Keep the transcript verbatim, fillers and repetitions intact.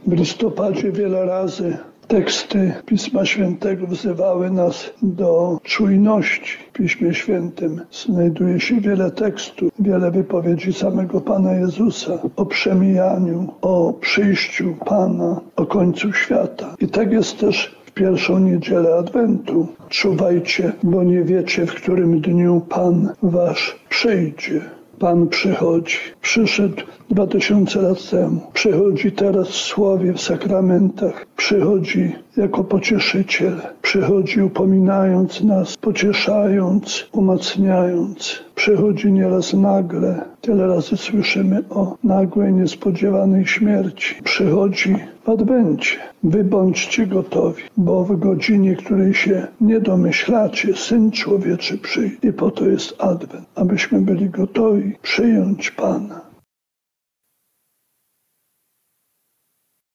W listopadzie wiele razy teksty Pisma Świętego wzywały nas do czujności. W Piśmie Świętym znajduje się wiele tekstów, wiele wypowiedzi samego Pana Jezusa o przemijaniu, o przyjściu Pana, o końcu świata. I tak jest też w pierwszą niedzielę Adwentu. Czuwajcie, bo nie wiecie, w którym dniu Pan wasz przyjdzie. Pan przychodzi. Przyszedł dwa tysiące lat temu. Przychodzi teraz w słowie, w sakramentach. Przychodzi jako pocieszyciel. Przychodzi upominając nas, pocieszając, umacniając. Przychodzi nieraz nagle. Tyle razy słyszymy o nagłej, niespodziewanej śmierci. Przychodzi w Adwencie. Wy bądźcie gotowi, bo w godzinie, której się nie domyślacie, Syn Człowieczy przyjdzie. I po to jest Adwent, abyśmy byli gotowi przyjąć Pana.